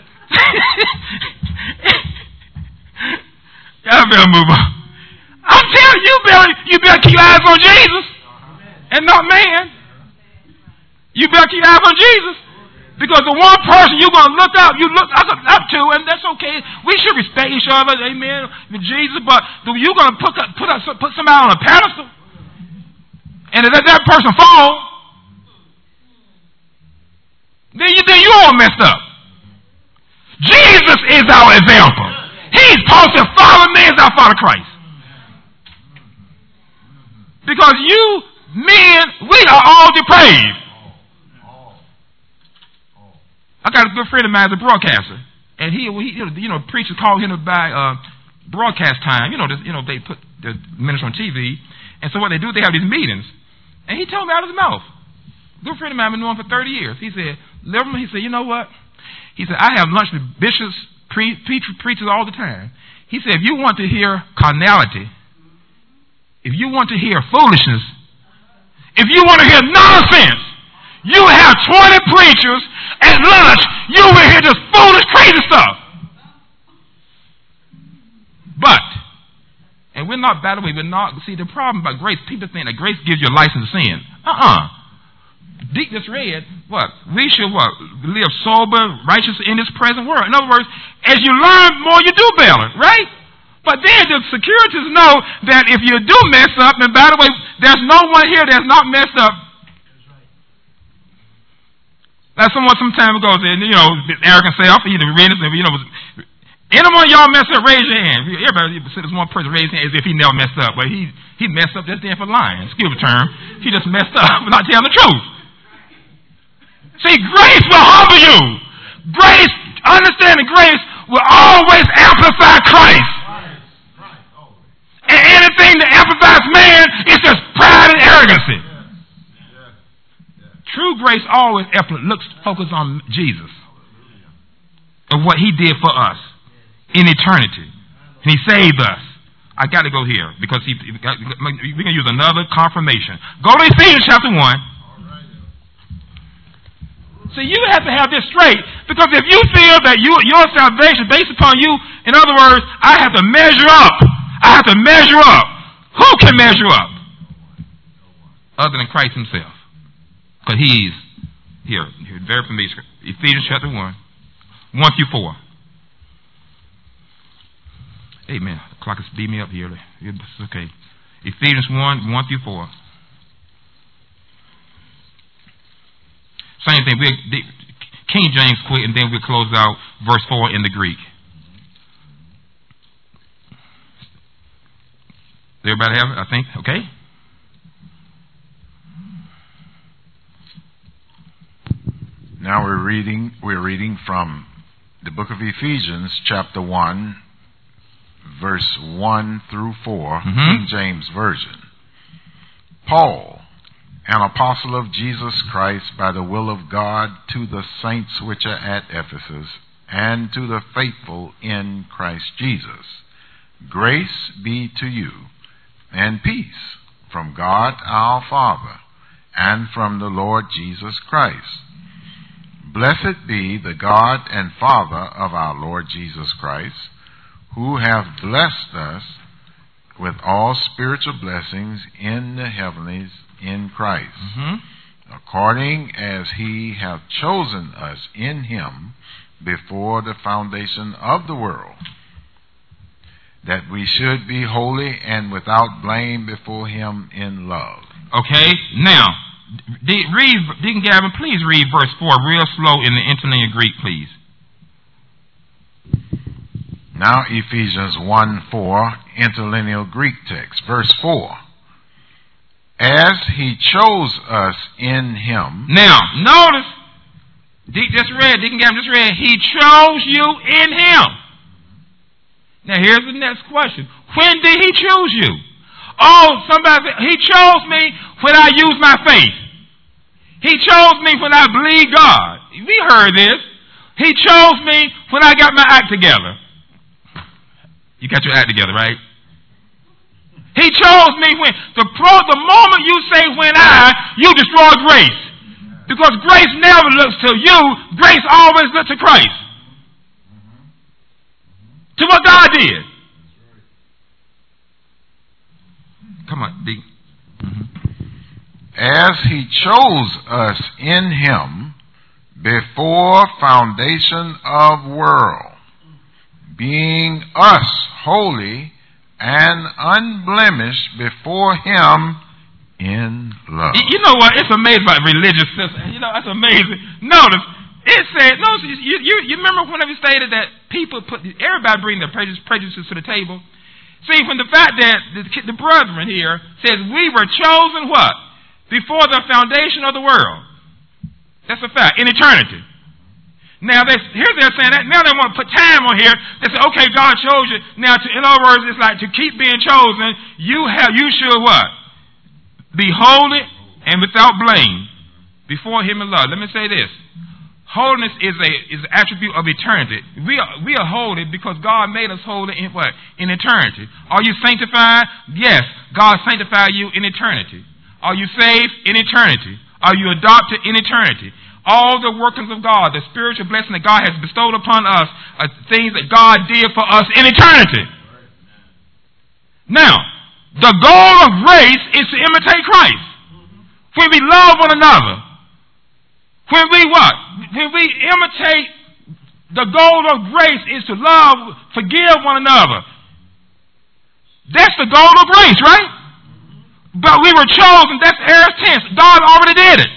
I better move on. I'm telling you, you better, you better keep eyes on Jesus and not man. You better keep eyes on Jesus. Because the one person you're going to look up, you look up to, and that's okay. We should respect each other, amen, with Jesus. But you're going to put put put somebody on a pedestal, and if that person fall, then you then you all messed up. Jesus is our example. He's Paul said, "Follow me as I follow Christ." Because you men, we are all depraved. I got a good friend of mine as a broadcaster, and he, he you know, preachers call him to buy uh, broadcast time. You know, this, you know, they put the minister on T V, and so what they do, they have these meetings. And he told me out of his mouth, good friend of mine, I've been knowing for thirty years. He said, Liverman, he said, you know what? He said, I have lunch with bishops, pre- pre- preachers all the time. He said, if you want to hear carnality, if you want to hear foolishness, if you want to hear nonsense, You have twenty preachers at lunch. You over here just foolish, crazy stuff. But, and we're not, by the way, we're not, see, the problem about grace, people think that grace gives you a license to sin. Uh-uh. Deep just read, what? We should, what? Live sober, righteous in this present world. In other words, as you learn more, you do better, right? But then the securities know that if you do mess up, and by the way, there's no one here that's not messed up. Like someone some time ago said, you know, arrogant self, you know, you know, anyone y'all mess up, raise your hand. Everybody said there's one person raise his hand as if he never messed up, but he he messed up just then for lying. Excuse the term. He just messed up for not telling the truth. See, grace will humble you. Grace, understanding grace, will always amplify Christ. And anything that amplifies man is just pride and arrogancy. True grace always looks focused on Jesus and what he did for us in eternity. And he saved us. I got to go here because he, we can use another confirmation. Go to Ephesians chapter one. See, you have to have this straight, because if you feel that you, your salvation based upon you, in other words, I have to measure up. I have to measure up. Who can measure up? Other than Christ himself. Because he's here, here, very familiar. Ephesians chapter one, one through four. Amen. The clock is beat me up here. It's okay. Ephesians one, one through four. Same thing. We King James quick, and then we'll close out verse four in the Greek. Everybody have it, I think? Okay? Now we're reading we're reading from the book of Ephesians, chapter one, verse one through four, mm-hmm. King James Version. Paul, an apostle of Jesus Christ by the will of God, to the saints which are at Ephesus, and to the faithful in Christ Jesus. Grace be to you, and peace from God our Father, and from the Lord Jesus Christ. Blessed be the God and Father of our Lord Jesus Christ, who have blessed us with all spiritual blessings in the heavenlies in Christ, mm-hmm. according as he hath chosen us in him before the foundation of the world, that we should be holy and without blame before him in love. Okay, now, read, Deacon Gavin, please read verse four real slow in the interlinear Greek, please. Now Ephesians one four, interlinear Greek text, verse four. As he chose us in him. Now, notice, Deacon just read, Deacon Gavin just read, he chose you in him. Now here's the next question. When did he choose you? Oh, somebody said, he chose me when I used my faith. He chose me when I believed God. We heard this. He chose me when I got my act together. You got your act together, right? He chose me when, the, pro, the moment you say when I, you destroy grace. Because grace never looks to you. Grace always looks to Christ. To what God did. Come on, D. Mm-hmm. As he chose us in him before foundation of world, being us holy and unblemished before him in love. You know what? It's amazing about religious system. You know, that's amazing. Notice, it said, notice, you, you, you remember whenever you stated that people put, everybody bring their prejudices, prejudices to the table? See, from the fact that the, the brethren here says we were chosen what? Before the foundation of the world. That's a fact. In eternity. Now, they, here they're saying that. Now they want to put time on here. They say, okay, God chose you. Now, to, in other words, it's like to keep being chosen, you have, you should what? Be holy and without blame before him in love. Let me say this. Holiness is a is an attribute of eternity. We are we are holy because God made us holy in what? In eternity. Are you sanctified? Yes. God sanctified you in eternity. Are you saved? In eternity. are you adopted in eternity. All the workings of God, the spiritual blessing that God has bestowed upon us, are things that God did for us in eternity. Now, the goal of grace is to imitate Christ. When we love one another, when we what? When we imitate, the goal of grace is to love, forgive one another. That's the goal of grace, right? But we were chosen, that's aorist tense. God already did it.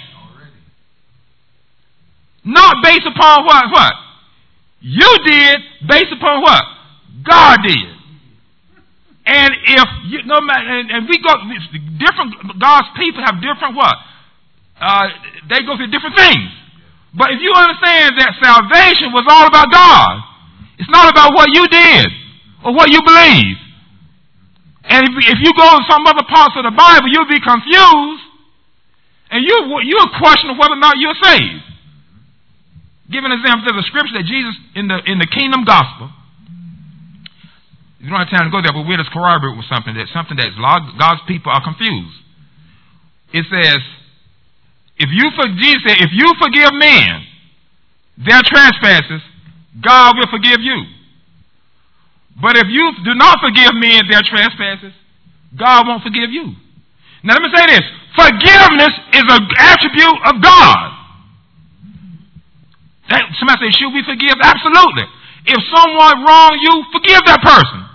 Not based upon what? What? You did, based upon what? God did. And if you no matter, and, and we go different. God's people have different what? Uh, they go through different things. But if you understand that salvation was all about God, it's not about what you did or what you believe. And if, if you go to some other parts of the Bible, you'll be confused, and you you'll question whether or not you're saved. Give an example. There's a scripture that Jesus in the in the Kingdom Gospel. You don't have time to go there, but we'll just corroborate with something that something that God's people are confused. It says, "If you for Jesus said, if you forgive men their trespasses, God will forgive you. But if you do not forgive men their trespasses, God won't forgive you." Now let me say this: forgiveness is an attribute of God. That, somebody say, should we forgive? Absolutely. If someone wronged you, forgive that person.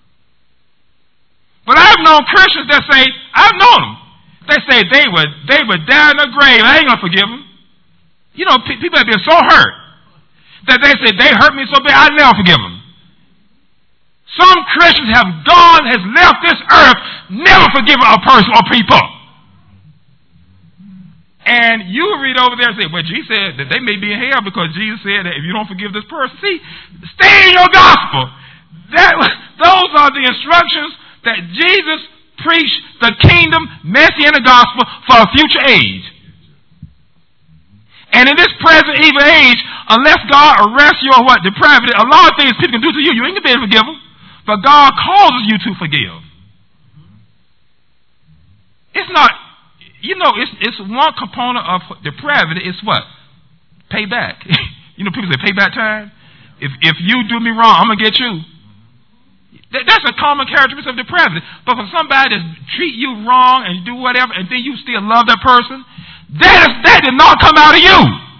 But I've known Christians that say, I've known them. They say they would they would die in the grave. I ain't gonna forgive them. You know, pe- people have been so hurt that they say they hurt me so bad I never forgive them. Some Christians have gone, has left this earth, never forgiven a person or people. And you read over there and say, well, Jesus said that they may be in hell because Jesus said that if you don't forgive this person, see, stay in your gospel. That those are the instructions that Jesus preached, the kingdom, messianic gospel for a future age. And in this present evil age, unless God arrests your what depravity, a lot of things people can do to you, you ain't gonna be able to forgive them. But God causes you to forgive. It's not. You know, it's it's one component of depravity. It's what? Payback. You know, people say payback time. If if you do me wrong, I'm gonna get you. That, that's a common characteristic of depravity. But for somebody to treat you wrong and do whatever, and then you still love that person, that is that did not come out of you.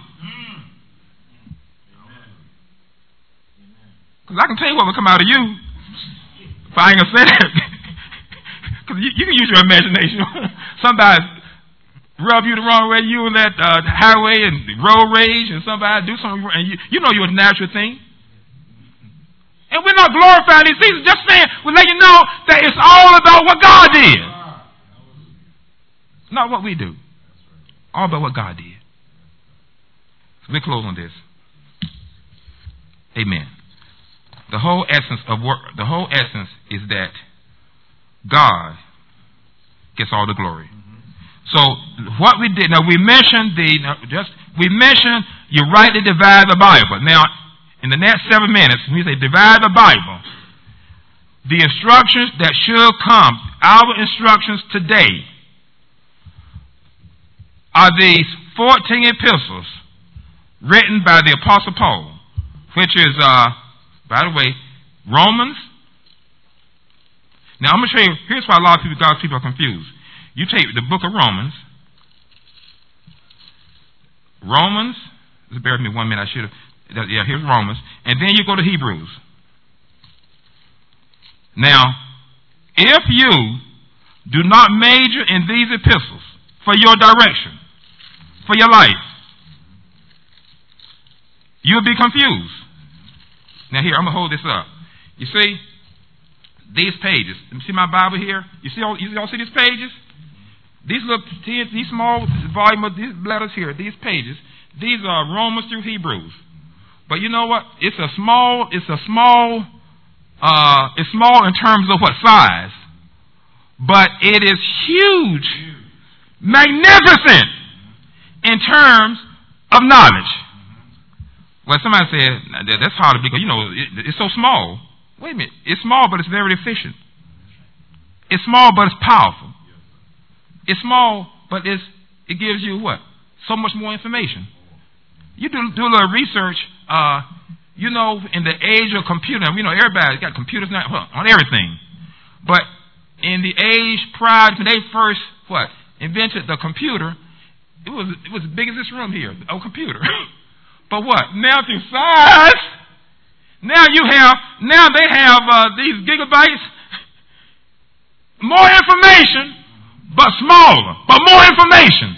Because I can tell you what will come out of you. If I ain't gonna say that, because you, you can use your imagination. Somebody rub you the wrong way, you in that uh, highway and road rage, and somebody do something, and you, you know you're a natural thing. And we're not glorifying these things, just saying, we're letting you know that it's all about what God did. Not what we do. All about what God did. So we close on this. Amen. The whole essence of work, the whole essence is that God gets all the glory. So what we did, now we mentioned the, now just we mentioned you rightly divide the Bible. Now, in the next seven minutes, when we say divide the Bible, the instructions that should come, our instructions today, are these fourteen epistles written by the Apostle Paul, which is, uh, by the way, Romans. Now I'm going to show you, here's why a lot of people, God's people are confused. You take the book of Romans. Romans, just bear with me one minute, I should have, yeah, here's Romans. And then you go to Hebrews. Now, if you do not major in these epistles for your direction, for your life, you'll be confused. Now here, I'm going to hold this up. You see, these pages. You see my Bible here? You see all, you all see these pages? These little, these small volume of these letters here, these pages, these are Romans through Hebrews. But you know what? It's a small, it's a small, uh, it's small in terms of what size. But it is huge, magnificent in terms of knowledge. Well, somebody said, that's hard to because, you know, it, it's so small. Wait a minute. It's small, but it's very efficient. It's small, but it's powerful. It's small, but it's it gives you what? So much more information. You do, do a little research, uh, you know, in the age of computer, you know, everybody's got computers now well, on everything. But in the age prior to when they first, what, invented the computer, it was it was as big as this room here, a computer. But what? Now through size, now you have, now they have uh, these gigabytes, more information, but smaller, but more information.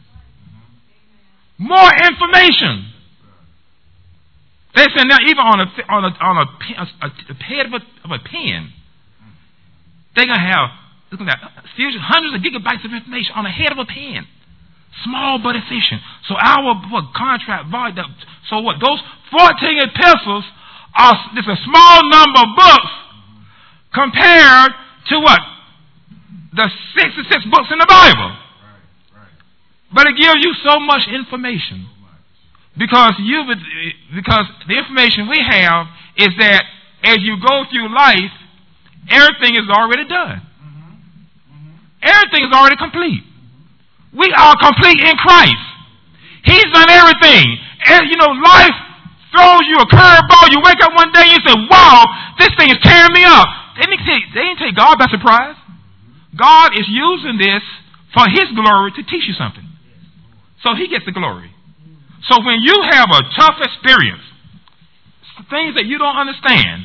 More information. They said now even on a on a on a, a, a head of a, of a pen, they're gonna have look at that hundreds of gigabytes of information on the head of a pen. Small but efficient. So our what, contract volume. So what? Those fourteen epistles are just a small number of books compared to what? The sixty-six books in the Bible. But it gives you so much information because you because the information we have is that as you go through life, everything is already done. Everything is already complete. We are complete in Christ. He's done everything. And, you know, life throws you a curveball. You wake up one day and you say, wow, this thing is tearing me up. They didn't take, they didn't take God by surprise. God is using this for His glory to teach you something. So He gets the glory. So when you have a tough experience, things that you don't understand,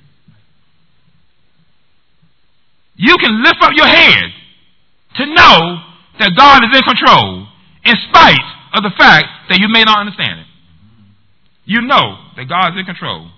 you can lift up your head to know that God is in control in spite of the fact that you may not understand it. You know that God is in control.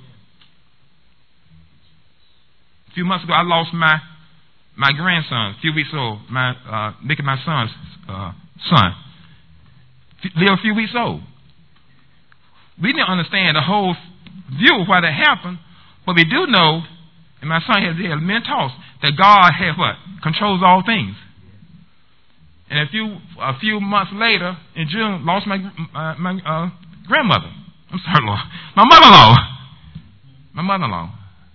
A few months ago, I lost my my grandson, a few weeks old, my uh, Mickey, my son's uh, son, lived a few weeks old. We didn't understand the whole view of why that happened, but we do know, and my son had, had been taught, that God had what? Controls all things. And a few a few months later, in June, lost my uh, my uh, grandmother. I'm sorry, Lord. My mother-in-law. My mother-in-law.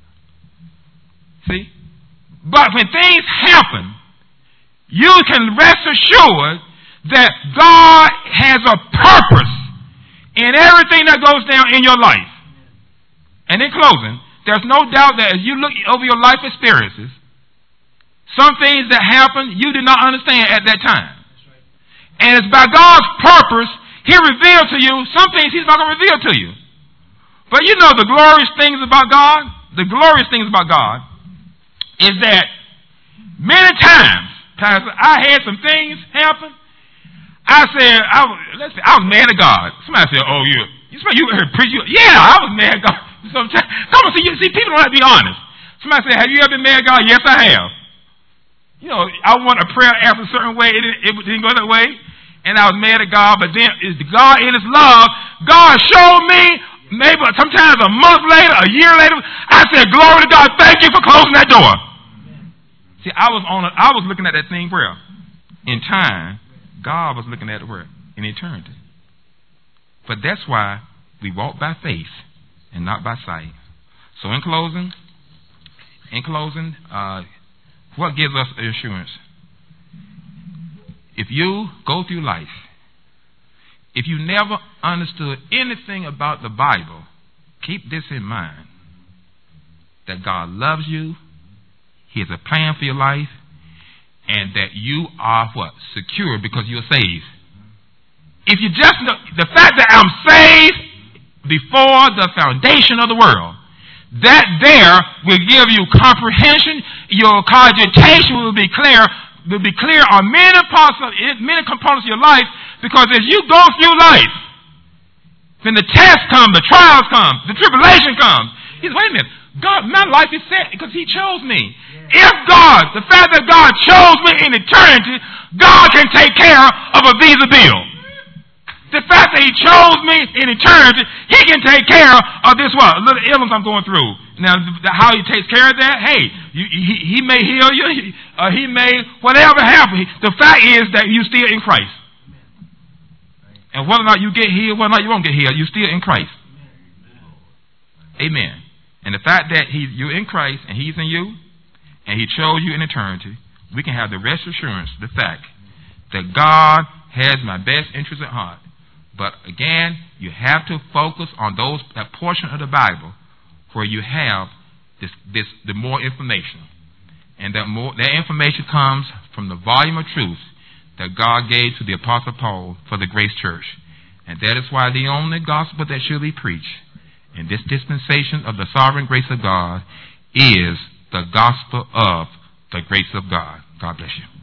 See? But when things happen, you can rest assured that God has a purpose in everything that goes down in your life. And in closing, there's no doubt that as you look over your life experiences, some things that happen you did not understand at that time. And it's by God's purpose He revealed to you some things He's not going to reveal to you. But you know the glorious things about God, the glorious things about God is that many times, Pastor, I had some things happen. I said, I was, let's say, I was mad at God. Somebody said, oh, you, you, you heard preach. Yeah, I was mad at God. Sometimes, come on, see, you, see, people don't have to be honest. Somebody said, have you ever been mad at God? Yes, I have. You know, I want a prayer after a certain way. It, it, it didn't go that way. And I was mad at God. But then, is God in His love, God showed me, maybe sometimes a month later, a year later, I said, glory to God, thank you for closing that door. Amen. See, I was on a, I was looking at that thing where? In time. God was looking at it where? In eternity. But that's why we walk by faith and not by sight. So in closing, in closing, uh, what gives us assurance? If you go through life, if you never understood anything about the Bible, keep this in mind. That God loves you. He has a plan for your life. And that you are what? Secure because you're saved. If you just know the fact that I'm saved before the foundation of the world, that there will give you comprehension. Your cogitation will be clear, will be clear on many parts of many components of your life. Because as you go through life, when the tests come, the trials come, the tribulation comes, he says, wait a minute, God, my life is set because He chose me. If God, the fact that God chose me in eternity, God can take care of a visa bill. The fact that He chose me in eternity, He can take care of this what? A little illness I'm going through. Now, how He takes care of that? Hey, you, he, he may heal you. He, uh, he may, whatever happens. The fact is that you're still in Christ. And whether or not you get healed, whether or not you won't get healed, you're still in Christ. Amen. And the fact that he, you're in Christ and He's in you, and He chose you in eternity, we can have the rest assurance, the fact that God has my best interest at heart. But again, you have to focus on those that portion of the Bible where you have this, this the more information, and that more that information comes from the volume of truth that God gave to the Apostle Paul for the Grace Church, and that is why the only gospel that should be preached in this dispensation of the sovereign grace of God is the gospel of the grace of God. God bless you.